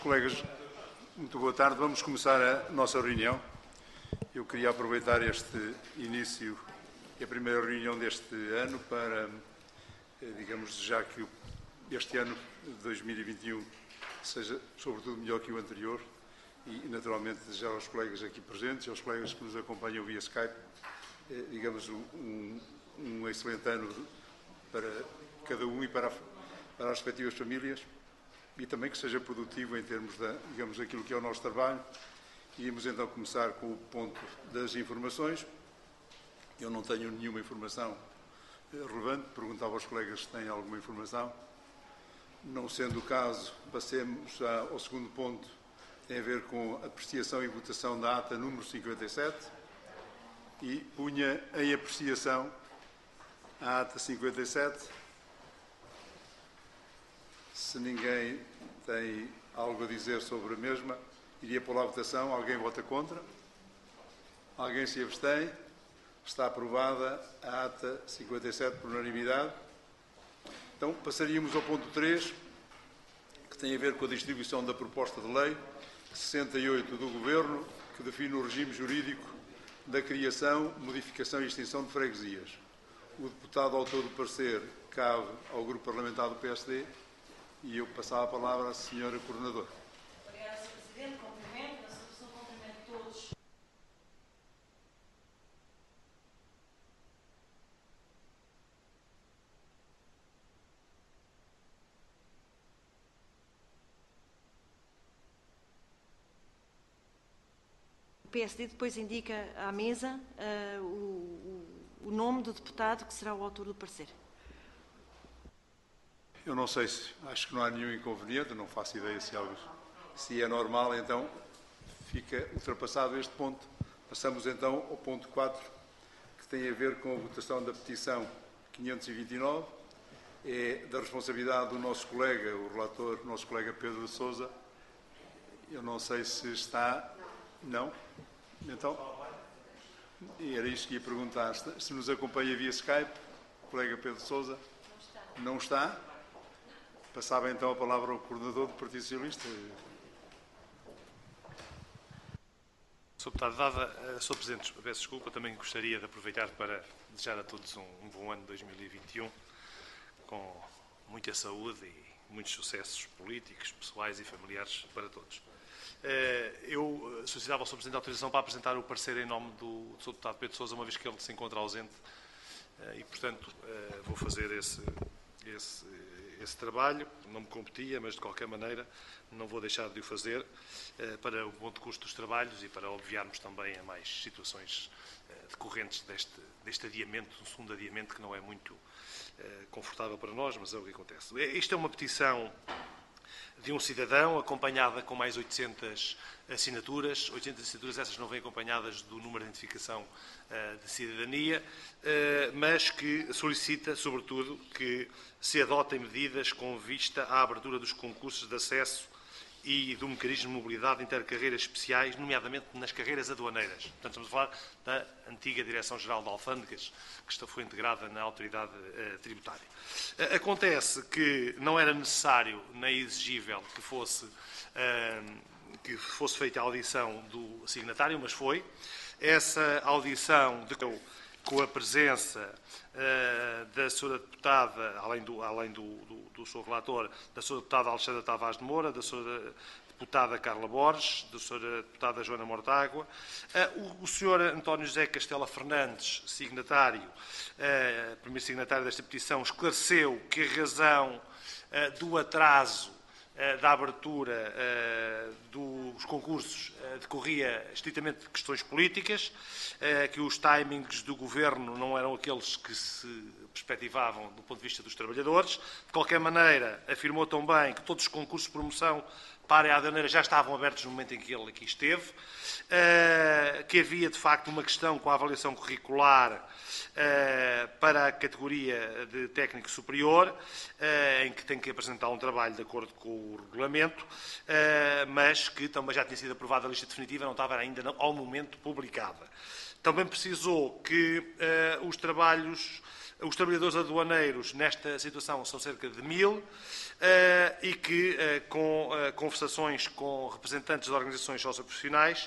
Colegas, muito boa tarde. Vamos começar a nossa reunião. Eu queria aproveitar este início, que é a primeira reunião deste ano, para, digamos, desejar que este ano de 2021 seja, sobretudo, melhor que o anterior e, naturalmente, desejar aos colegas aqui presentes e aos colegas que nos acompanham via Skype, digamos, um excelente ano para cada um e para as respectivas famílias. E também que seja produtivo em termos de, digamos, aquilo que é o nosso trabalho. Íamos então começar com o ponto das informações. Eu não tenho nenhuma informação relevante, perguntava aos colegas se têm alguma informação. Não sendo o caso, passemos ao segundo ponto, tem a ver com a apreciação e votação da ata número 57, e punha em apreciação a ata 57. Se ninguém tem algo a dizer sobre a mesma, iria pôr à votação. Alguém vota contra? Alguém se abstém? Está aprovada a ata 57 por unanimidade. Então, passaríamos ao ponto 3, que tem a ver com a distribuição da proposta de lei 68 do Governo, que define o regime jurídico da criação, modificação e extinção de freguesias. O deputado autor do parecer cabe ao Grupo Parlamentar do PSD. E eu passava a palavra à Senhora Coordenadora. Obrigada, Sr. Presidente. Cumprimento. Na sua pessoa, cumprimento todos. O PSD depois indica à mesa o nome do deputado que será o autor do parecer. Eu não sei se, acho que não há nenhum inconveniente, não faço ideia se é normal, então fica ultrapassado este ponto. Passamos então ao ponto 4, que tem a ver com a votação da petição 529, é da responsabilidade do nosso colega, o relator, o nosso colega Pedro de Sousa. Eu não sei se está, não? Então, era isto que ia perguntar, se nos acompanha via Skype, o colega Pedro de Sousa. Não está? Passava então a palavra ao coordenador do Partido Socialista. Sr. Deputado, dada, Sr. Presidente, peço desculpa, também gostaria de aproveitar para desejar a todos um bom ano de 2021, com muita saúde e muitos sucessos políticos, pessoais e familiares para todos. Eu solicitava ao Sr. Presidente a autorização para apresentar o parecer em nome do Sr. Deputado Pedro Sousa, uma vez que ele se encontra ausente, e, portanto, vou fazer esse trabalho. Não me competia, mas de qualquer maneira não vou deixar de o fazer para o bom decurso dos trabalhos e para obviarmos também a mais situações decorrentes deste adiamento, um segundo adiamento que não é muito confortável para nós, mas é o que acontece. Isto é uma petição de um cidadão, acompanhada com mais 800 assinaturas. 800 assinaturas, essas não vêm acompanhadas do número de identificação de cidadania, mas que solicita, sobretudo, que se adotem medidas com vista à abertura dos concursos de acesso e do mecanismo de mobilidade intercarreiras especiais, nomeadamente nas carreiras aduaneiras. Portanto, estamos a falar da antiga Direção-Geral de Alfândegas, que foi integrada na autoridade tributária. Acontece que não era necessário nem exigível que fosse feita a audição do signatário, mas foi. Essa audição decorreu com a presença da Sra. Deputada, além do Sr. Relator, da Sra. Deputada Alexandra Tavares de Moura, da Sra. Deputada Carla Borges, da Sra. Deputada Joana Mortágua, o Sr. António José Castela Fernandes, signatário, primeiro signatário desta petição, esclareceu que a razão do atraso da abertura dos concursos decorria estritamente de questões políticas, que os timings do Governo não eram aqueles que se perspectivavam do ponto de vista dos trabalhadores. De qualquer maneira, afirmou também que todos os concursos de promoção para a área aduaneira já estavam abertos no momento em que ele aqui esteve, que havia, de facto, uma questão com a avaliação curricular para a categoria de técnico superior, em que tem que apresentar um trabalho de acordo com o regulamento, mas que também já tinha sido aprovada a lista definitiva, não estava ainda ao momento publicada. Também precisou que os trabalhos Os trabalhadores aduaneiros nesta situação são cerca de 1000 e que, com conversações com representantes de organizações socioprofissionais,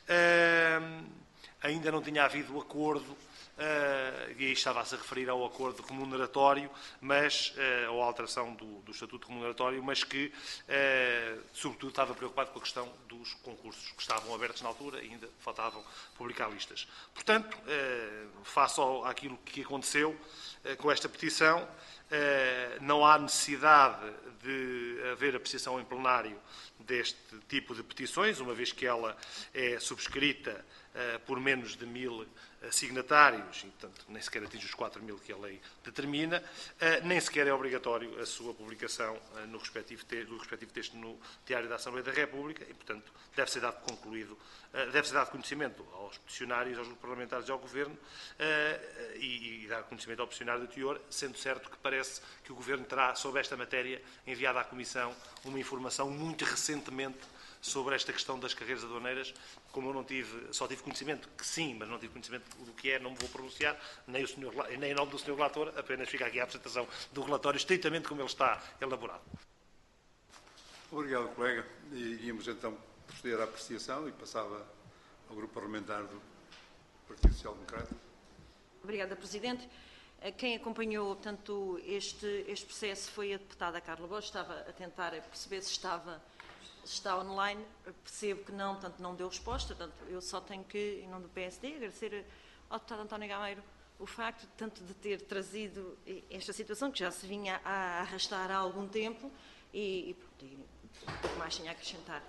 ainda não tinha havido acordo, e aí estava a se referir ao acordo remuneratório, mas, ou à alteração do estatuto remuneratório, mas que, sobretudo, estava preocupado com a questão dos concursos que estavam abertos na altura e ainda faltavam publicar listas. Portanto, face àquilo que aconteceu com esta petição, não há necessidade de haver apreciação em plenário deste tipo de petições, uma vez que ela é subscrita por menos de 1000 signatários, e, portanto, nem sequer atinge os 4000 que a lei determina, nem sequer é obrigatório a sua publicação do respectivo texto no Diário da Assembleia da República e, portanto, deve ser dado conhecimento aos peticionários, aos grupos parlamentares e ao Governo e dar conhecimento ao peticionário do teor, sendo certo que parece que o Governo terá, sobre esta matéria, enviado à Comissão uma informação muito recentemente sobre esta questão das carreiras aduaneiras. Como eu não tive, só tive conhecimento que sim, mas não tive conhecimento do que é, não me vou pronunciar, nem em nome do Sr. Relator, apenas fica aqui a apresentação do relatório, estritamente como ele está elaborado. Obrigado, colega. Iríamos então proceder à apreciação e passava ao Grupo Parlamentar do Partido Social Democrata. Obrigada, Presidente. Quem acompanhou, portanto, este processo foi a deputada Carla Bosch. Estava a tentar perceber se está online. Percebo que não, portanto, não deu resposta. Portanto, eu só tenho que, em nome do PSD, agradecer ao deputado António Gameiro o facto, tanto de ter trazido esta situação, que já se vinha a arrastar há algum tempo, e pouco mais tinha a acrescentar.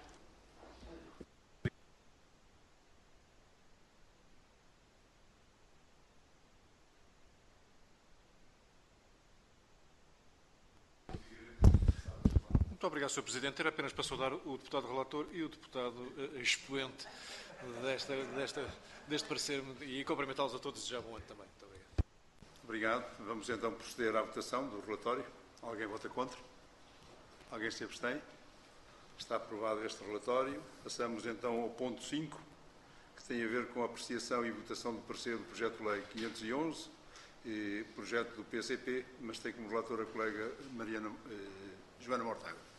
Muito obrigado, Sr. Presidente. Era apenas para saudar o deputado relator e o deputado expoente deste parecer e cumprimentá-los a todos e já bom ano também. Muito obrigado. Obrigado. Vamos então proceder à votação do relatório. Alguém vota contra? Alguém se abstém? Está aprovado este relatório. Passamos então ao ponto 5, que tem a ver com a apreciação e votação do parecer do projeto de lei 511, projeto do PCP, mas tem como relatora a colega Joana Mortágua.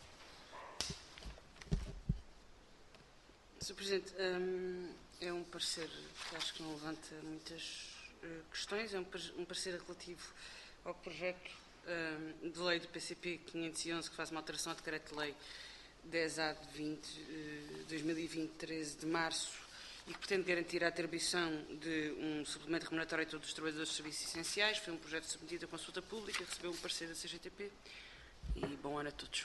Sr. Presidente, é um parecer que acho que não levanta muitas questões. É um parecer relativo ao projeto de lei do PCP 511, que faz uma alteração ao decreto-lei 10A de 2020, 13 de março, e que pretende garantir a atribuição de um suplemento remuneratório a todos os trabalhadores de serviços essenciais. Foi um projeto submetido à consulta pública, recebeu um parecer da CGTP e bom ano a todos.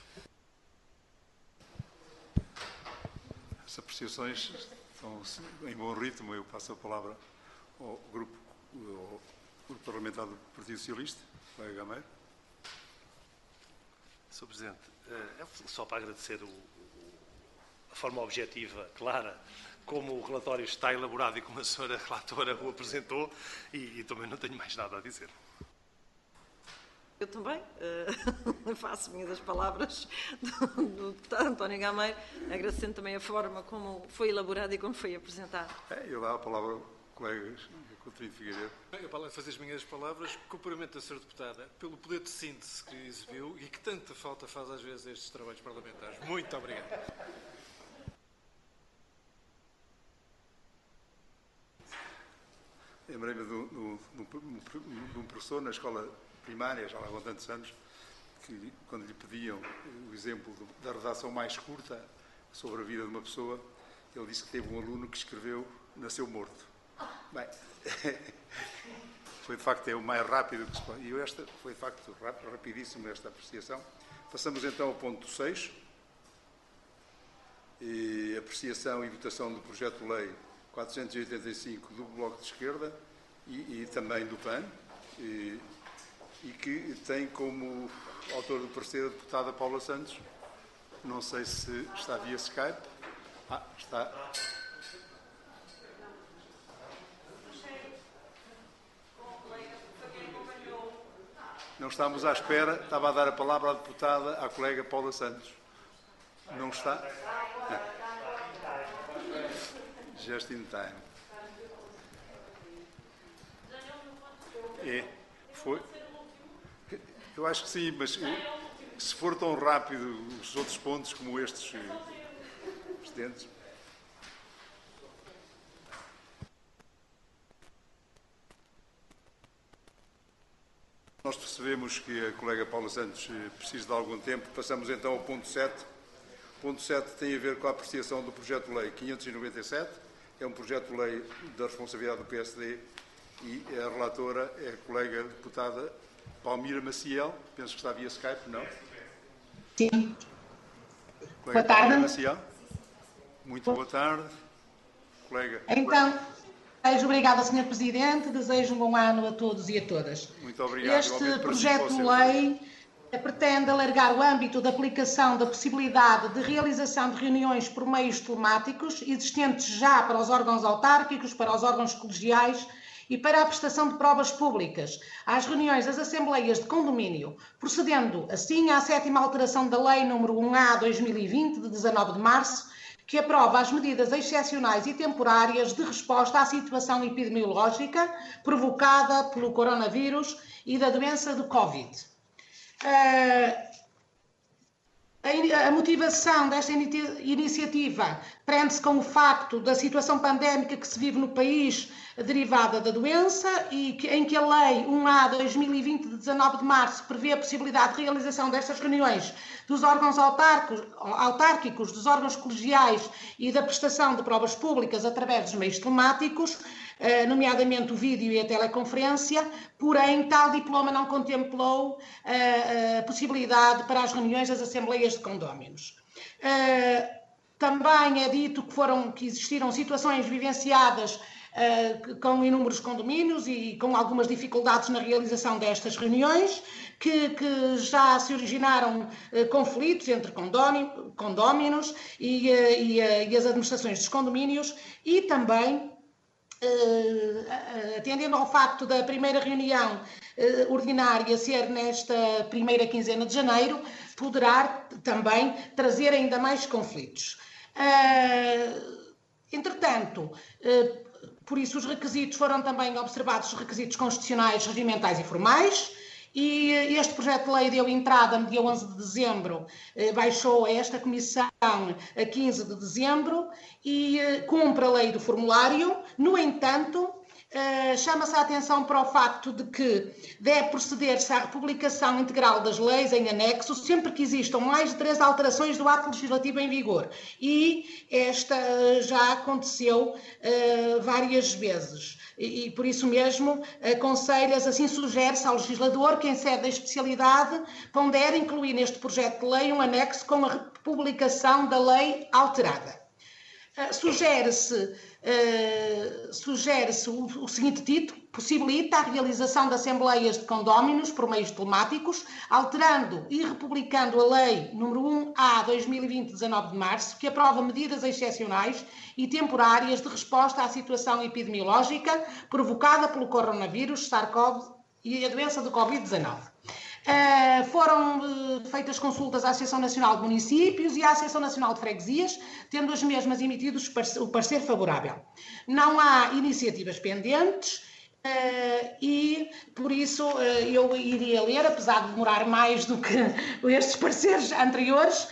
As apreciações estão em bom ritmo. Eu passo a palavra ao Grupo Parlamentar do Partido Socialista, colega Gameiro. Sr. Presidente, só para agradecer a forma objetiva, clara, como o relatório está elaborado e como a senhora relatora o apresentou, e também não tenho mais nada a dizer. Eu também faço minhas as palavras do deputado António Gameiro, agradecendo também a forma como foi elaborado e como foi apresentado. Eu dou a palavra ao colega Coutinho Figueiredo. Eu, para fazer as minhas palavras, cumprimento a Sra. Deputada pelo poder de síntese que exibiu e que tanta falta faz às vezes a estes trabalhos parlamentares. Muito obrigado. Lembrei-me de um professor na escola primária, já lá há tantos anos, que quando lhe pediam o exemplo da redação mais curta sobre a vida de uma pessoa, ele disse que teve um aluno que escreveu "nasceu morto". Bem, foi de facto o mais rápido que se pode. E esta foi de facto rapidíssima esta apreciação. Passamos então ao ponto 6. Apreciação e votação do projeto de lei 485 do Bloco de Esquerda e também do PAN, e que tem como autor do parecer a deputada Paula Santos. Não sei se está via Skype. Está. Não estamos à espera. Estava a dar a palavra à deputada, à colega Paula Santos. Não está? Just in time. Foi. Eu acho que sim, mas se for tão rápido os outros pontos como estes, Presidente. Nós percebemos que a colega Paula Santos precisa de algum tempo. Passamos então ao ponto 7. O ponto 7 tem a ver com a apreciação do projeto de lei 597. É um projeto de lei da responsabilidade do PSD e a relatora é a colega deputada Palmira Maciel. Penso que está via Skype, não? Sim. Colega Boa tarde. Palmira Maciel. Muito boa tarde. Colega. Então, obrigada, Sr. Presidente. Desejo um bom ano a todos e a todas. Muito obrigado. Este projeto de lei pretende alargar o âmbito de aplicação da possibilidade de realização de reuniões por meios telemáticos existentes já para os órgãos autárquicos, para os órgãos colegiais e para a prestação de provas públicas às reuniões das Assembleias de Condomínio, procedendo assim à 7ª alteração da Lei nº 1A/2020, de 19 de março, que aprova as medidas excepcionais e temporárias de resposta à situação epidemiológica provocada pelo coronavírus e da doença do Covid. A motivação desta iniciativa prende-se com o facto da situação pandémica que se vive no país derivada da doença e em que a Lei 1A/2020, de 19 de março, prevê a possibilidade de realização destas reuniões dos órgãos autárquicos, dos órgãos colegiais e da prestação de provas públicas através dos meios telemáticos, nomeadamente o vídeo e a teleconferência, porém tal diploma não contemplou a possibilidade para as reuniões das Assembleias de Condóminos. Também é dito que existiram situações vivenciadas com inúmeros condomínios e com algumas dificuldades na realização destas reuniões, que já se originaram conflitos entre condóminos e as administrações dos condomínios e também, atendendo ao facto da primeira reunião ordinária ser nesta primeira quinzena de janeiro, poderá também trazer ainda mais conflitos. Entretanto, por isso os requisitos foram também observados, os requisitos constitucionais, regimentais e formais, e este projeto de lei deu entrada no dia 11 de dezembro, baixou a esta comissão a 15 de dezembro e cumpre a lei do formulário. No entanto, chama-se a atenção para o facto de que deve proceder-se à republicação integral das leis em anexo sempre que existam mais de 3 alterações do ato legislativo em vigor. E esta já aconteceu várias vezes. E por isso mesmo aconselha-se, assim sugere-se ao legislador que em sede da especialidade pondere incluir neste projeto de lei um anexo com a republicação da lei alterada. Sugere-se o seguinte título: possibilita a realização de assembleias de condóminos por meios telemáticos, alterando e republicando a Lei nº 1A/2020, 19 de março, que aprova medidas excepcionais e temporárias de resposta à situação epidemiológica provocada pelo coronavírus, SARS-CoV e a doença do Covid-19. Foram feitas consultas à Associação Nacional de Municípios e à Associação Nacional de Freguesias, tendo as mesmas emitido o parecer favorável. Não há iniciativas pendentes e, por isso, eu iria ler, apesar de demorar mais do que estes pareceres anteriores,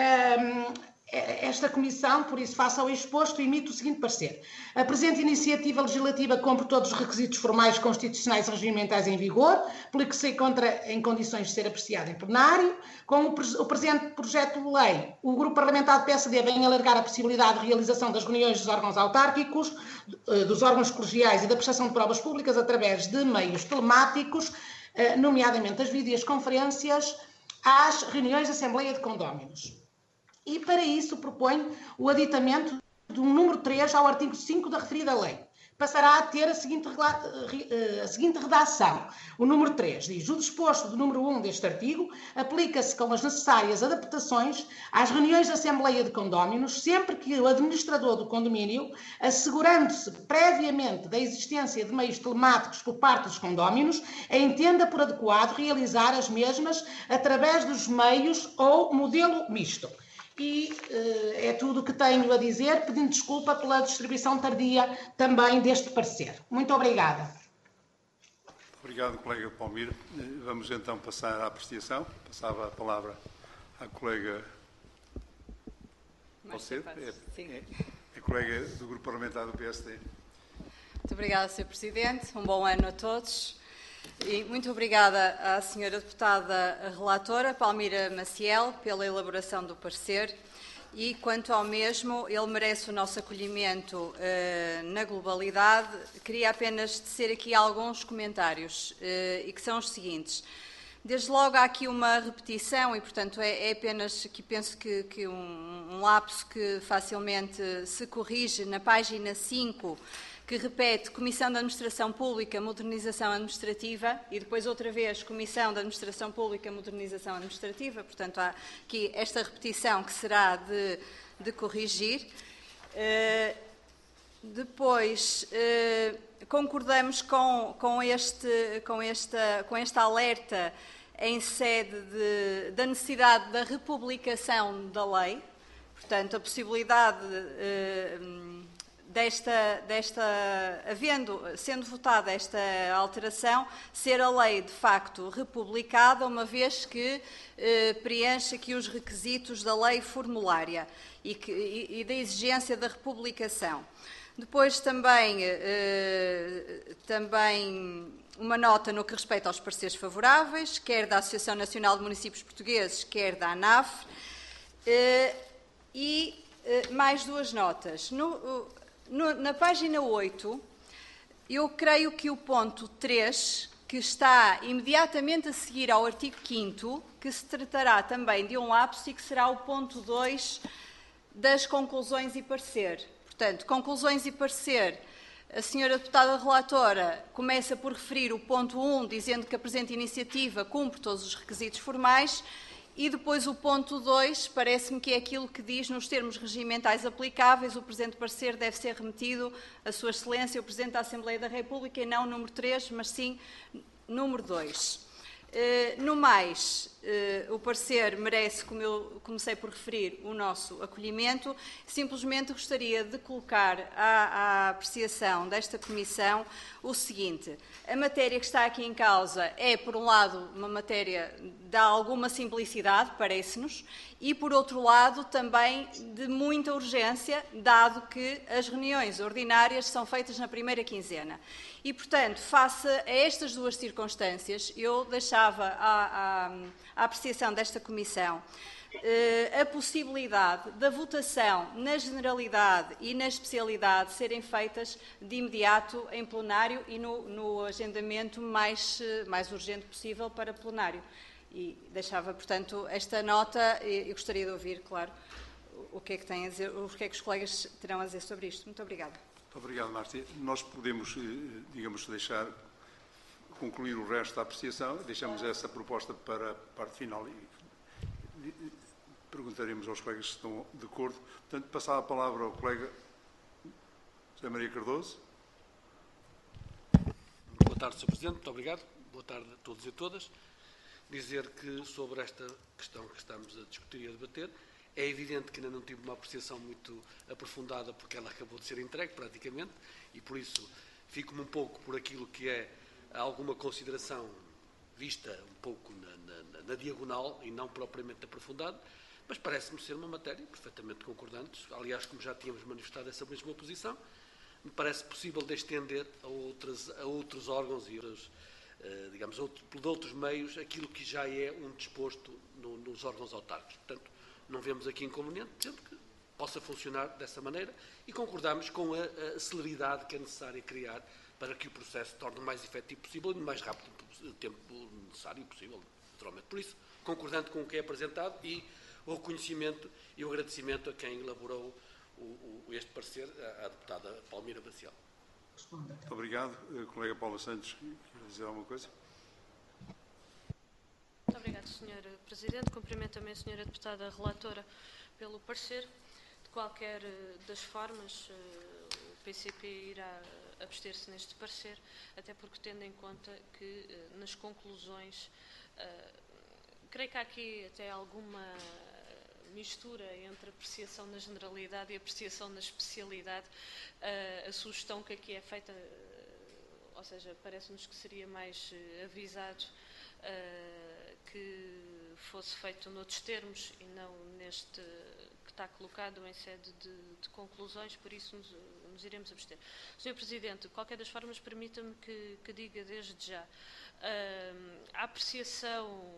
esta comissão, por isso, face ao exposto, emite o seguinte parecer. A presente iniciativa legislativa cumpre todos os requisitos formais, constitucionais e regimentais em vigor, pelo que se encontra em condições de ser apreciado em plenário. Com o presente projeto de lei, o Grupo Parlamentar do PSD vem alargar a possibilidade de realização das reuniões dos órgãos autárquicos, dos órgãos colegiais e da prestação de provas públicas através de meios telemáticos, nomeadamente as videoconferências, às reuniões da Assembleia de Condóminos. E, para isso, propõe o aditamento do número 3 ao artigo 5 da referida lei. Passará a ter a seguinte redação. O número 3 diz: o disposto do número 1 deste artigo aplica-se com as necessárias adaptações às reuniões da Assembleia de Condóminos, sempre que o administrador do condomínio, assegurando-se previamente da existência de meios telemáticos por parte dos condóminos, entenda por adequado realizar as mesmas através dos meios ou modelo misto. E é tudo o que tenho a dizer, pedindo desculpa pela distribuição tardia também deste parecer. Muito obrigada. Obrigado, colega Palmira. Vamos então passar à apreciação. Passava a palavra à colega... Pode ser? É colega do Grupo Parlamentar do PSD. Muito obrigada, Sr. Presidente. Um bom ano a todos. E muito obrigada à Sra. Deputada relatora, Palmira Maciel, pela elaboração do parecer. E, quanto ao mesmo, ele merece o nosso acolhimento na globalidade. Queria apenas tecer aqui alguns comentários, e que são os seguintes. Desde logo há aqui uma repetição e, portanto, é apenas que penso que um lapso que facilmente se corrige na página 5, que repete Comissão de Administração Pública, Modernização Administrativa, e depois outra vez Comissão de Administração Pública, Modernização Administrativa. Portanto, há aqui esta repetição que será de corrigir. Depois, concordamos com este alerta em sede da necessidade da republicação da lei. Portanto, a possibilidade sendo votada esta alteração, ser a lei de facto republicada, uma vez que preenche aqui os requisitos da lei formulária e da exigência da republicação. Depois também uma nota no que respeita aos pareceres favoráveis, quer da Associação Nacional de Municípios Portugueses, quer da ANAF, e mais duas notas. Na página 8, eu creio que o ponto 3, que está imediatamente a seguir ao artigo 5º, que se tratará também de um lapso e que será o ponto 2 das conclusões e parecer. Portanto, conclusões e parecer, a Sra. Deputada Relatora começa por referir o ponto 1, dizendo que a presente iniciativa cumpre todos os requisitos formais, e depois o ponto 2, parece-me que é aquilo que diz nos termos regimentais aplicáveis, o presente parecer deve ser remetido a Sua Excelência, o Presidente da Assembleia da República, e não número 3, mas sim número 2. No mais, o parecer merece, como eu comecei por referir, o nosso acolhimento. Simplesmente gostaria de colocar à apreciação desta Comissão o seguinte: a matéria que está aqui em causa é, por um lado, uma matéria de alguma simplicidade, parece-nos, e, por outro lado, também de muita urgência, dado que as reuniões ordinárias são feitas na primeira quinzena. E, portanto, face a estas duas circunstâncias, eu deixava à apreciação desta Comissão a possibilidade da votação na generalidade e na especialidade serem feitas de imediato em plenário e no agendamento mais urgente possível para plenário. E deixava, portanto, esta nota e gostaria de ouvir, claro, o que é que têm a dizer, o que é que os colegas terão a dizer sobre isto. Muito obrigada. Muito obrigado, Márcia. Nós podemos, digamos, deixar concluir o resto da apreciação. Deixamos essa proposta para a parte final e perguntaremos aos colegas se estão de acordo. Portanto, passar a palavra ao colega José Maria Cardoso. Boa tarde, Sr. Presidente. Muito obrigado. Boa tarde a todos e a todas. Dizer que sobre esta questão que estamos a discutir e a debater, é evidente que ainda não tive uma apreciação muito aprofundada porque ela acabou de ser entregue praticamente e por isso fico-me um pouco por aquilo que é alguma consideração vista um pouco na diagonal e não propriamente aprofundada, mas parece-me ser uma matéria perfeitamente concordante. Aliás, como já tínhamos manifestado essa mesma posição, me parece possível de estender a outros órgãos e de outros meios aquilo que já é um disposto nos órgãos autárquicos. Portanto, não vemos aqui inconveniente, sendo que possa funcionar dessa maneira e concordamos com a celeridade que é necessária criar para que o processo se torne o mais efetivo possível e no mais rápido tempo necessário possível, naturalmente. Por isso, concordando com o que é apresentado e o reconhecimento e o agradecimento a quem elaborou este parecer, à deputada Palmira Maciel. Muito obrigado. Colega Paula Santos, quer dizer alguma coisa? Muito obrigada, Sr. Presidente. Cumprimento também a Sra. Deputada Relatora pelo parecer. De qualquer das formas, o PCP irá abster-se neste parecer, até porque, tendo em conta que nas conclusões, creio que há aqui até alguma mistura entre apreciação na generalidade e apreciação na especialidade. A sugestão que aqui é feita ou seja, parece-nos que seria mais avisado que fosse feito noutros termos e não neste que está colocado em sede de conclusões, por isso nos iremos abster. Sr. Presidente, de qualquer das formas, permita-me que diga desde já a apreciação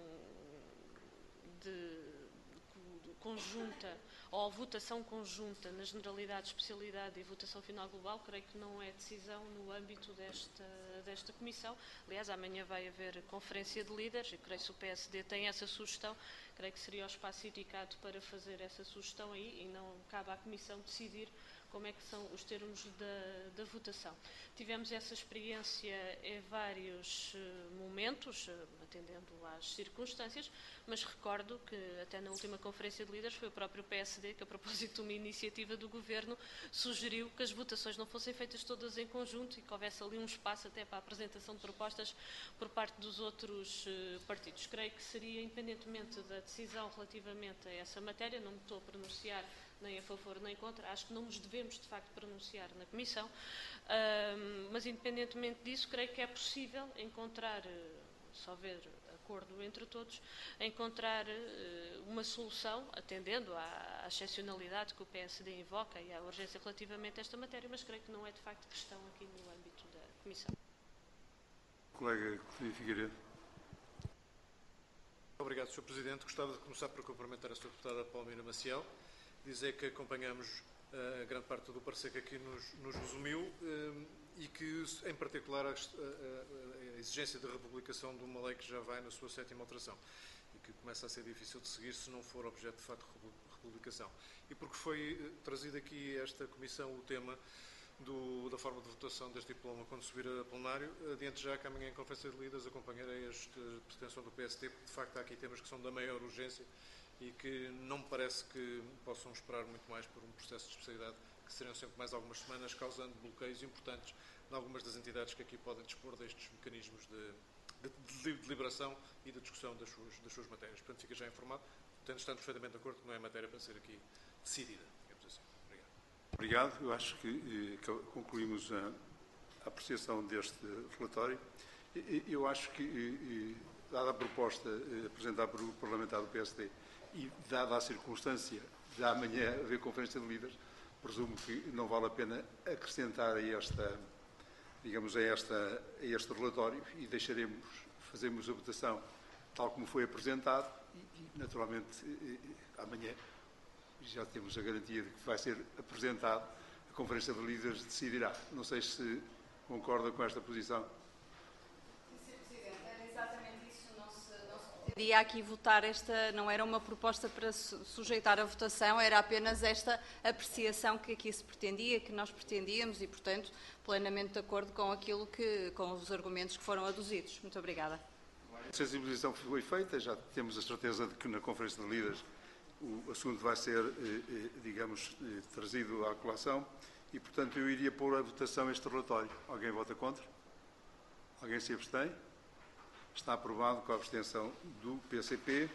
conjunta ou a votação conjunta na generalidade, especialidade e votação final global, creio que não é decisão no âmbito desta comissão. Aliás, amanhã vai haver conferência de líderes e creio que se o PSD tem essa sugestão, creio que seria o espaço indicado para fazer essa sugestão aí e não cabe à comissão decidir como é que são os termos da votação. Tivemos essa experiência em vários momentos, atendendo às circunstâncias, mas recordo que até na última conferência de líderes foi o próprio PSD que, a propósito de uma iniciativa do Governo, sugeriu que as votações não fossem feitas todas em conjunto e que houvesse ali um espaço até para a apresentação de propostas por parte dos outros partidos. Creio que seria, independentemente da decisão relativamente a essa matéria, não me estou a pronunciar nem a favor nem contra, acho que não nos devemos de facto pronunciar na Comissão, mas independentemente disso, creio que é possível encontrar, se houver acordo entre todos, encontrar uma solução, atendendo à excepcionalidade que o PSD invoca e à urgência relativamente a esta matéria, mas creio que não é de facto questão aqui no âmbito da Comissão. Colega Figueiredo. Obrigado, Sr. Presidente. Gostava de começar por cumprimentar a Sra. Deputada Palmeira Maciel, dizer que acompanhamos a grande parte do parecer que aqui nos resumiu e que, em particular, a exigência de republicação de uma lei que já vai na sua 7ª alteração e que começa a ser difícil de seguir se não for objeto de facto de republicação. E porque foi trazido aqui a esta Comissão o tema da forma de votação deste diploma quando subir a plenário, adiante já que amanhã em Conferência de Líderes acompanharei esta pretensão do PST, porque de facto há aqui temas que são da maior urgência e que não me parece que possam esperar muito mais por um processo de especialidade, que serão sempre mais algumas semanas, causando bloqueios importantes em algumas das entidades que aqui podem dispor destes mecanismos de deliberação e de discussão das suas matérias. Portanto, fica já informado, estando perfeitamente de acordo que não é matéria para ser aqui decidida, digamos assim. Obrigado. Obrigado. Eu acho que concluímos a apreciação deste relatório. Eu acho que, dada a proposta apresentada pelo parlamentar do PSD e dada a circunstância de amanhã haver conferência de líderes, presumo que não vale a pena acrescentar a este relatório e fazemos a votação tal como foi apresentado e naturalmente, amanhã já temos a garantia de que vai ser apresentado, a conferência de líderes decidirá. Não sei se concorda com esta posição. Pretendia aqui votar não era uma proposta para sujeitar a votação, era apenas esta apreciação que aqui se pretendia, que nós pretendíamos e, portanto, plenamente de acordo com os argumentos que foram aduzidos. Muito obrigada. A sensibilização foi feita, já temos a certeza de que na Conferência de Líderes o assunto vai ser, digamos, trazido à colação e, portanto, eu iria pôr à votação este relatório. Alguém vota contra? Alguém se abstém? Está aprovado com a abstenção do PCP.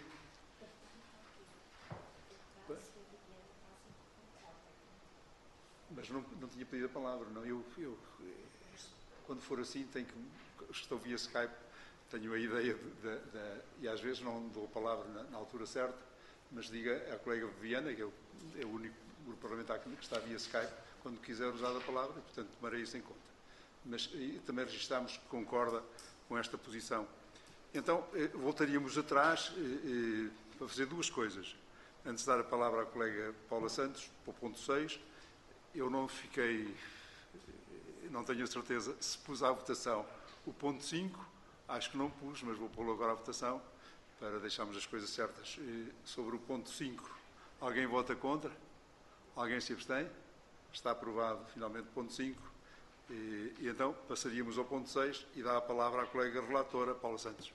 Mas não tinha pedido a palavra. Não. Eu, quando for assim, estou via Skype, tenho a ideia e às vezes não dou a palavra na altura certa, mas diga à colega Viviana, que é o único grupo parlamentar que está via Skype, quando quiser usar a palavra, e, portanto, tomarei isso em conta. Mas também registramos que concorda com esta posição. Então, voltaríamos atrás para fazer duas coisas. Antes de dar a palavra à colega Paula Santos, para o ponto 6, eu não tenho a certeza se pus à votação o ponto 5, acho que não pus, mas vou pô-lo agora à votação, para deixarmos as coisas certas. Sobre o ponto 5, alguém vota contra? Alguém se abstém? Está aprovado, finalmente, o ponto 5. E então, passaríamos ao ponto 6 e dá a palavra à colega relatora, Paula Santos.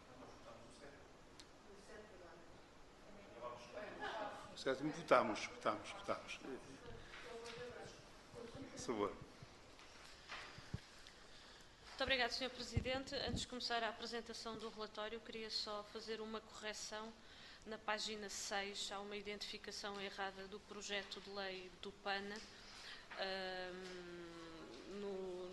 O sétimo, votamos. Por favor. Muito obrigada, Sr. Presidente. Antes de começar a apresentação do relatório, queria só fazer uma correção. Na página 6 há uma identificação errada do projeto de lei do PAN.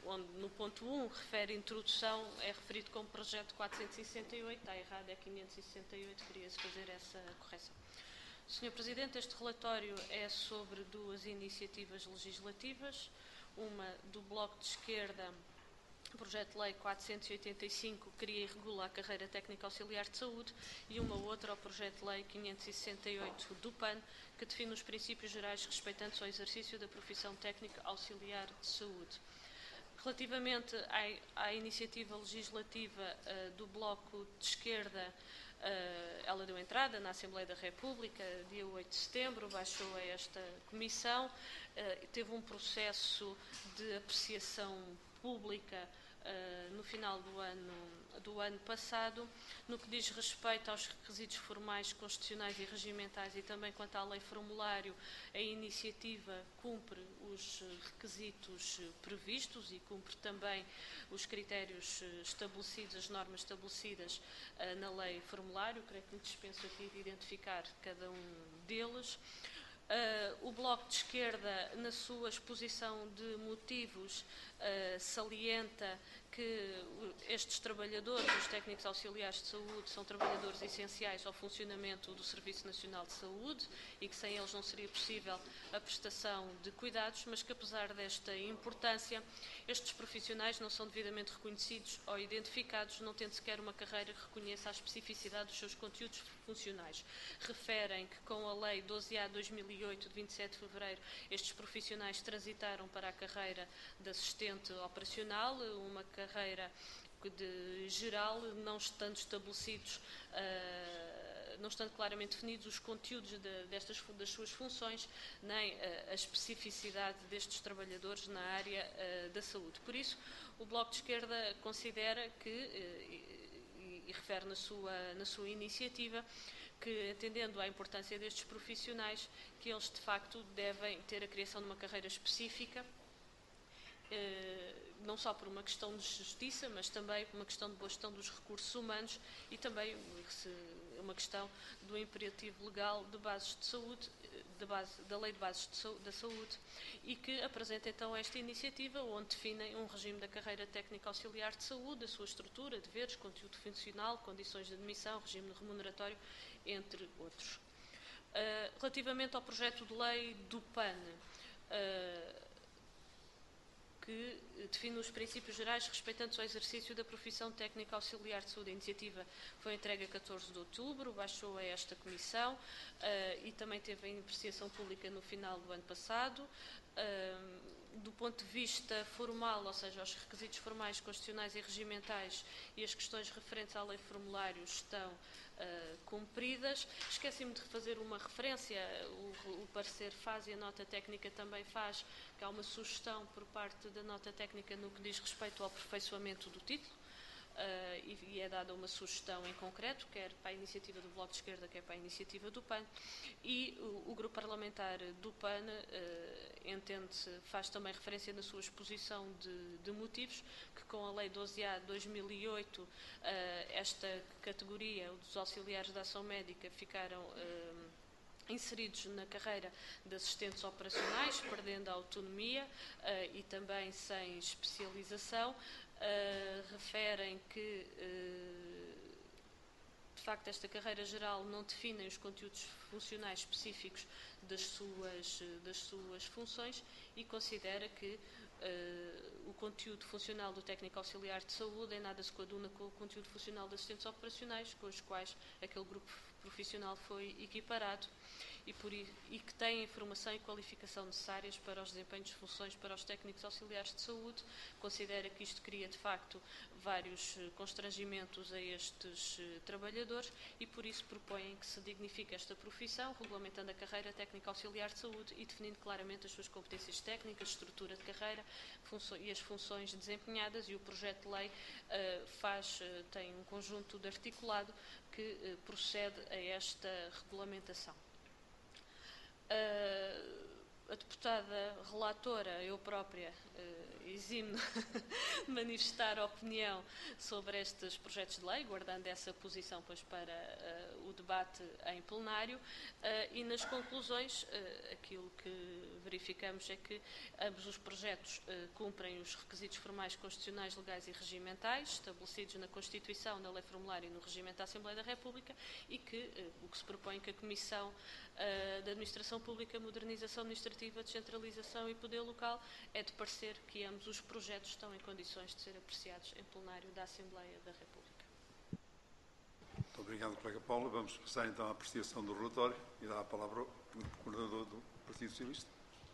onde no ponto 1 refere introdução, é referido como projeto 468, está errado, é 568, queria-se fazer essa correção. Sr. Presidente, este relatório é sobre duas iniciativas legislativas, uma do Bloco de Esquerda, projeto de lei 485, que cria e regula a carreira técnica auxiliar de saúde, e uma outra, o projeto de lei 568 do PAN, que define os princípios gerais respeitantes ao exercício da profissão técnica auxiliar de saúde. Relativamente à iniciativa legislativa do Bloco de Esquerda, ela deu entrada na Assembleia da República, dia 8 de setembro, baixou a esta comissão, teve um processo de apreciação pública no final do ano passado. No que diz respeito aos requisitos formais, constitucionais e regimentais e também quanto à lei formulário, a iniciativa cumpre os requisitos previstos e cumpre também os critérios estabelecidos, as normas estabelecidas na lei formulário. Creio que me dispenso aqui de identificar cada um deles. O Bloco de Esquerda, na sua exposição de motivos, salienta que estes trabalhadores, os técnicos auxiliares de saúde, são trabalhadores essenciais ao funcionamento do Serviço Nacional de Saúde e que sem eles não seria possível a prestação de cuidados, mas que apesar desta importância, estes profissionais não são devidamente reconhecidos ou identificados, não tendo sequer uma carreira que reconheça a especificidade dos seus conteúdos funcionais. Referem que com a Lei 12A/2008, de 27 de fevereiro, estes profissionais transitaram para a carreira de assistente operacional, uma carreira de geral, não estando estabelecidos, não estando claramente definidos os conteúdos das suas funções, nem a especificidade destes trabalhadores na área da saúde. Por isso, o Bloco de Esquerda considera que, e refere na sua iniciativa, que, atendendo à importância destes profissionais, que eles de facto devem ter a criação de uma carreira específica, não só por uma questão de justiça, mas também por uma questão de boa gestão dos recursos humanos e também uma questão do imperativo legal de bases de saúde, da Lei de Bases da Saúde, e que apresenta então esta iniciativa, onde definem um regime da carreira técnica auxiliar de saúde, a sua estrutura, deveres, conteúdo funcional, condições de admissão, regime remuneratório, entre outros. Relativamente ao projeto de lei do PAN, que define os princípios gerais respeitantes ao exercício da profissão técnica auxiliar de saúde. A iniciativa foi entregue a 14 de outubro, baixou a esta comissão e também teve em apreciação pública no final do ano passado. Do ponto de vista formal, ou seja, os requisitos formais, constitucionais e regimentais e as questões referentes à lei formulário estão cumpridas. Esqueci-me de fazer uma referência, o parecer faz e a nota técnica também faz, que há uma sugestão por parte da nota técnica no que diz respeito ao aperfeiçoamento do título, e é dada uma sugestão em concreto, quer para a iniciativa do Bloco de Esquerda, quer para a iniciativa do PAN, e o grupo parlamentar do PAN faz também referência na sua exposição de motivos, que com a Lei 12A/2008, esta categoria, dos auxiliares de ação médica, ficaram inseridos na carreira de assistentes operacionais, perdendo a autonomia e também sem especialização. Referem que, de facto, esta carreira geral não define os conteúdos funcionais específicos das suas funções e considera que o conteúdo funcional do técnico auxiliar de saúde em nada se coaduna com o conteúdo funcional de assistentes operacionais, com os quais aquele grupo profissional foi equiparado e que têm a informação e qualificação necessárias para os desempenhos de funções para os técnicos auxiliares de saúde. Considera que isto cria, de facto, vários constrangimentos a estes trabalhadores e, por isso, propõem que se dignifique esta profissão, regulamentando a carreira técnica auxiliar de saúde e definindo claramente as suas competências técnicas, estrutura de carreira e as funções desempenhadas, e o projeto de lei tem um conjunto de articulado que procede a esta regulamentação. A deputada relatora, eu própria, exime de manifestar opinião sobre estes projetos de lei, guardando essa posição pois, para o debate em plenário, e nas conclusões, aquilo que verificamos é que ambos os projetos cumprem os requisitos formais constitucionais, legais e regimentais estabelecidos na Constituição, na Lei Formulária e no Regimento da Assembleia da República, e que o que se propõe que a Comissão da Administração Pública, Modernização Administrativa, Descentralização e Poder Local é de parecer que ambos os projetos estão em condições de ser apreciados em plenário da Assembleia da República. Muito obrigado, colega Paula. Vamos passar então à apreciação do relatório e dar a palavra ao coordenador do Partido Socialista.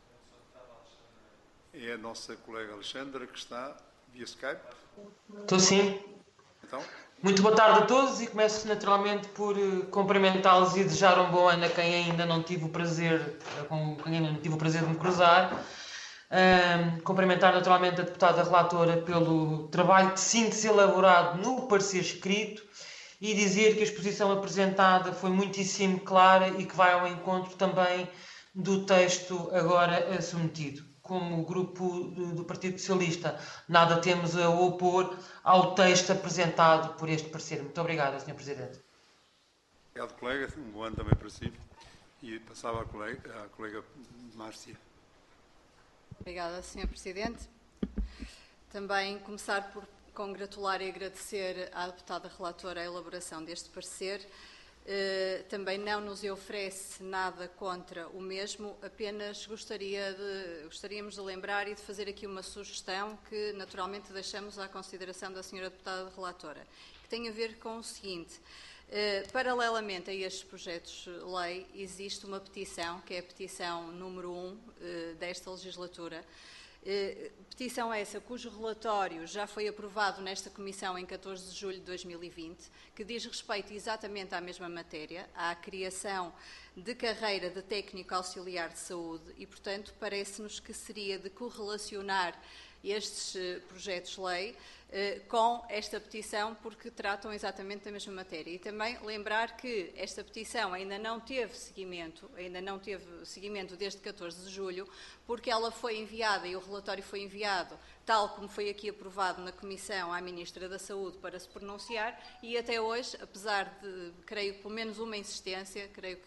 É a nossa colega Alexandra, que está via Skype. Estou sim. Então, muito boa tarde a todos e começo naturalmente por cumprimentá-los e desejar um bom ano a quem ainda não tive o prazer, de me cruzar. Cumprimentar naturalmente a deputada relatora pelo trabalho de síntese elaborado no parecer escrito e dizer que a exposição apresentada foi muitíssimo clara e que vai ao encontro também do texto agora submetido. Como grupo do Partido Socialista, nada temos a opor ao texto apresentado por este parecer. Muito obrigado, Sr. Presidente. obrigado, colega. Um bom ano também para si. E passava à colega Márcia. Obrigada, Sr. Presidente. Também começar por congratular e agradecer à deputada relatora a elaboração deste parecer. Também não nos oferece nada contra o mesmo, apenas gostaríamos de lembrar e de fazer aqui uma sugestão que naturalmente deixamos à consideração da senhora deputada relatora, que tem a ver com o seguinte: paralelamente a estes projetos de lei existe uma petição, que é a petição número 1 desta legislatura. Petição essa cujo relatório já foi aprovado nesta Comissão em 14 de julho de 2020, que diz respeito exatamente à mesma matéria, à criação de carreira de técnico auxiliar de saúde e, portanto, parece-nos que seria de correlacionar estes projetos de lei com esta petição, porque tratam exatamente da mesma matéria. E também lembrar que esta petição ainda não teve seguimento desde 14 de julho, porque ela foi enviada e o relatório foi enviado, tal como foi aqui aprovado na Comissão, à Ministra da Saúde para se pronunciar, e até hoje, apesar de, creio que pelo menos uma insistência,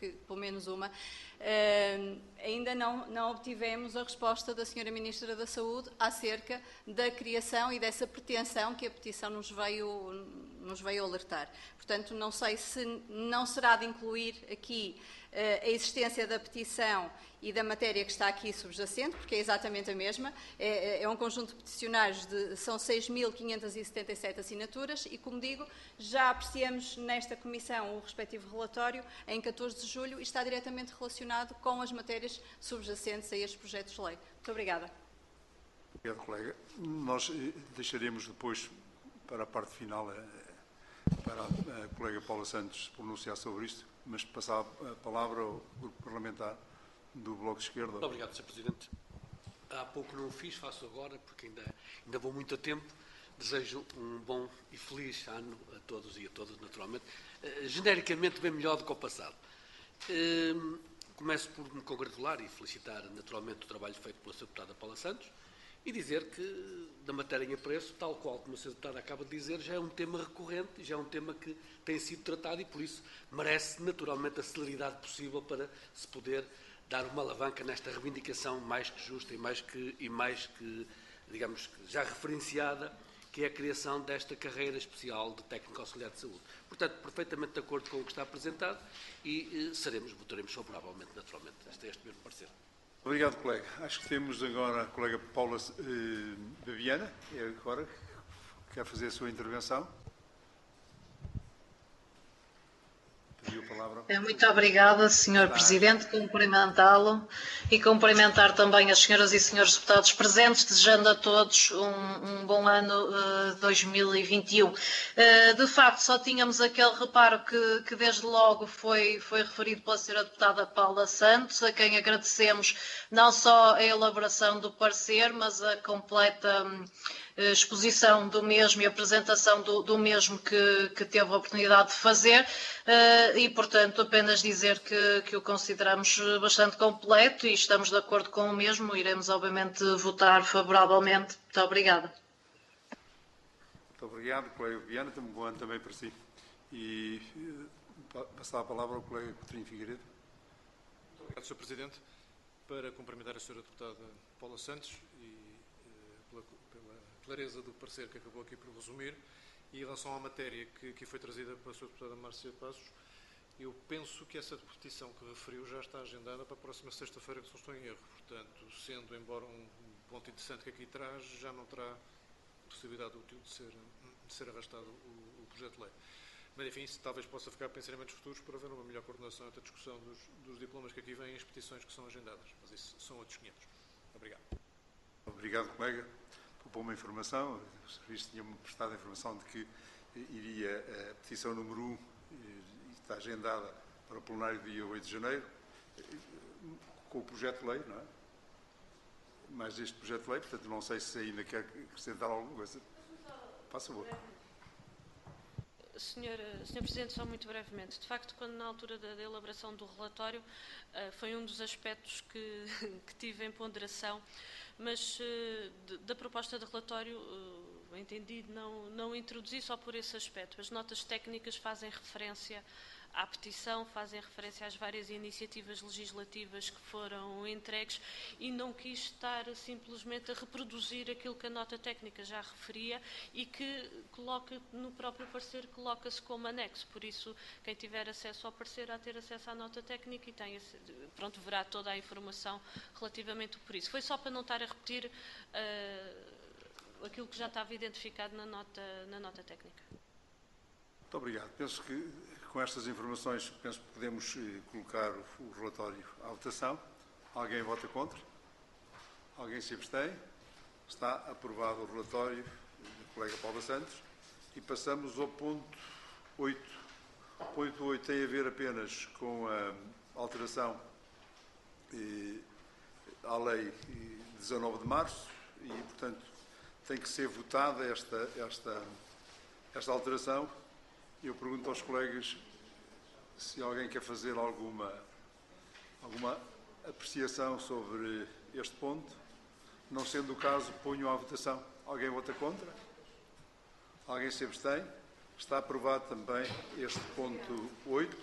ainda não obtivemos a resposta da Sra. Ministra da Saúde acerca da criação e dessa pretensão que a petição nos veio alertar. Portanto, não sei se não será de incluir aqui a existência da petição e da matéria que está aqui subjacente, porque é exatamente a mesma. É um conjunto de peticionários, são 6.577 assinaturas e, como digo, já apreciamos nesta Comissão o respectivo relatório em 14 de julho e está diretamente relacionado com as matérias subjacentes a estes projetos de lei. Muito obrigada. Obrigado, colega. Nós deixaremos depois, para a parte final, para a colega Paula Santos pronunciar sobre isto, mas passar a palavra ao grupo parlamentar do Bloco de Esquerda. Muito obrigado, Sr. Presidente. Há pouco não o fiz, faço agora, porque ainda vou muito a tempo. Desejo um bom e feliz ano a todos e a todas, naturalmente. Genericamente, bem melhor do que o passado. Começo por me congratular e felicitar, naturalmente, o trabalho feito pela Sra. Deputada Paula Santos e dizer que, da matéria em apreço, tal qual como a Sra. Deputada acaba de dizer, já é um tema recorrente, já é um tema que tem sido tratado e, por isso, merece, naturalmente, a celeridade possível para se poder dar uma alavanca nesta reivindicação mais que justa e mais que, digamos, já referenciada, que é a criação desta carreira especial de técnico auxiliar de saúde. Portanto, perfeitamente de acordo com o que está apresentado e votaremos favoravelmente, naturalmente, este mesmo parecer. Obrigado, colega. Acho que temos agora a colega Paula Baviana, agora que quer fazer a sua intervenção. Muito obrigada, Sr. Presidente, cumprimentá-lo e cumprimentar também as senhoras e senhores deputados presentes, desejando a todos um bom ano 2021. De facto, só tínhamos aquele reparo que desde logo foi referido pela senhora deputada Paula Santos, a quem agradecemos não só a elaboração do parecer, mas a completa exposição do mesmo e apresentação do mesmo que teve a oportunidade de fazer e, portanto, apenas dizer que o consideramos bastante completo e estamos de acordo com o mesmo. Iremos, obviamente, votar favoravelmente. Muito obrigada. Muito obrigado, colega Viana. Um bom ano também para si. E passar a palavra ao colega Coutinho Figueiredo. Muito obrigado, Sr. Presidente. para cumprimentar a Sra. Deputada Paula Santos e pela clareza do parecer que acabou aqui por resumir. E em relação à matéria que aqui foi trazida pela Sra. Deputada Márcia Passos, eu penso que essa petição que referiu já está agendada para a próxima sexta-feira, que se não estou em erro. Portanto, sendo embora um ponto interessante que aqui traz, já não terá possibilidade útil de ser arrastado o projeto de lei. Mas, enfim, isso talvez possa ficar para ensinamentos futuros para haver uma melhor coordenação entre a discussão dos diplomas que aqui vêm e as petições que são agendadas. Mas isso são outros 500. Obrigado. Obrigado, colega, por uma informação. O Serviço tinha-me prestado a informação de que iria a petição número 1 e está agendada para o plenário dia 8 de janeiro, com o projeto de lei, não é? Mais este projeto de lei, portanto, não sei se ainda quer acrescentar alguma coisa. Faça favor. Senhor Presidente, só muito brevemente. De facto, quando na altura da elaboração do relatório, foi um dos aspectos que tive em ponderação, mas da proposta de relatório, entendi não introduzir só por esse aspecto. As notas técnicas fazem referência à petição, fazem referência às várias iniciativas legislativas que foram entregues e não quis estar simplesmente a reproduzir aquilo que a nota técnica já referia e que coloca no próprio parecer, coloca-se como anexo. Por isso, quem tiver acesso ao parecer há de ter acesso à nota técnica e pronto, verá toda a informação relativamente por isso. Foi só para não estar a repetir aquilo que já estava identificado na nota técnica. Muito obrigado. Penso que com estas informações podemos colocar o relatório à votação. Alguém vota contra? Alguém se abstém? Está aprovado o relatório do colega Paula Santos. E passamos ao ponto 8. O ponto 8 tem a ver apenas com a alteração à lei 19 de março e, portanto, tem que ser votada esta alteração. Eu pergunto aos colegas se alguém quer fazer alguma apreciação sobre este ponto. Não sendo o caso, ponho à votação. Alguém vota contra? Alguém se abstém? Está aprovado também este ponto 8.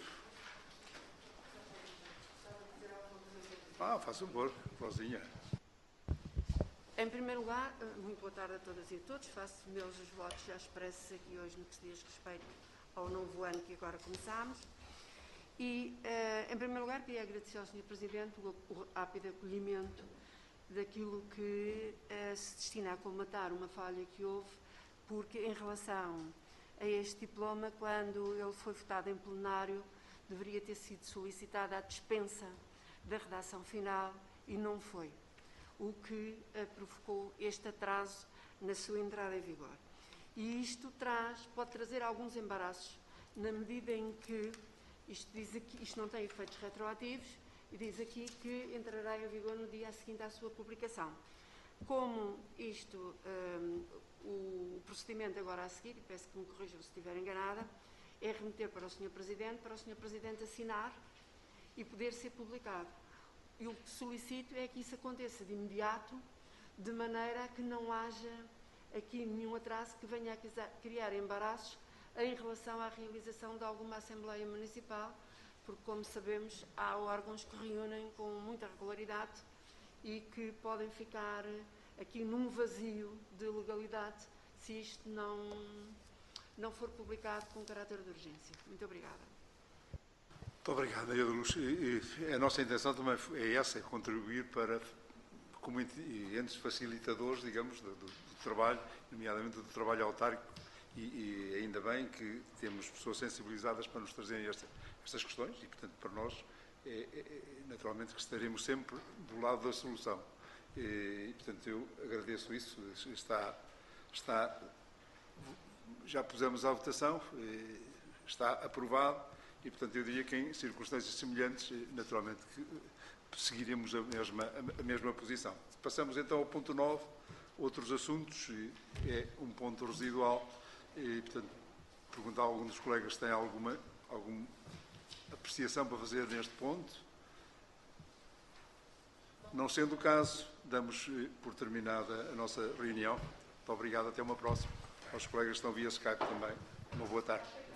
Faça favor, Rosinha. Em primeiro lugar, muito boa tarde a todas e a todos. Faço meus os votos já expressos aqui hoje no que se diz respeito ao novo ano que agora começamos. E, em primeiro lugar, queria agradecer ao Sr. Presidente o rápido acolhimento daquilo que se destina a colmatar uma falha que houve, porque em relação a este diploma, quando ele foi votado em plenário, deveria ter sido solicitada a dispensa da redação final e não foi, o que provocou este atraso na sua entrada em vigor. E isto pode trazer alguns embaraços, na medida em que isto não tem efeitos retroativos e diz aqui que entrará em vigor no dia seguinte à sua publicação. Como o procedimento agora a seguir, e peço que me corrijam se estiver enganada, é remeter para o Sr. Presidente assinar e poder ser publicado. E o que solicito é que isso aconteça de imediato, de maneira a que não haja aqui nenhum atraso que venha a criar embaraços em relação à realização de alguma Assembleia Municipal, porque, como sabemos, há órgãos que reúnem com muita regularidade e que podem ficar aqui num vazio de legalidade se isto não for publicado com caráter de urgência. Muito obrigada. Muito obrigado, Maria da Luz. A nossa intenção também é essa, é contribuir para, como entes facilitadores, digamos, do trabalho, nomeadamente do trabalho autárquico, e ainda bem que temos pessoas sensibilizadas para nos trazerem estas questões e, portanto, para nós, naturalmente que estaremos sempre do lado da solução. E, portanto, eu agradeço isso. Já pusemos à votação, está aprovado e, portanto, eu diria que em circunstâncias semelhantes, naturalmente, que seguiremos a mesma posição. Passamos então ao ponto 9, outros assuntos, é um ponto residual e, portanto, perguntar a algum dos colegas se tem alguma apreciação para fazer neste ponto. Não sendo o caso, damos por terminada a nossa reunião. Muito obrigado, até uma próxima. Aos colegas que estão via Skype também, uma boa tarde.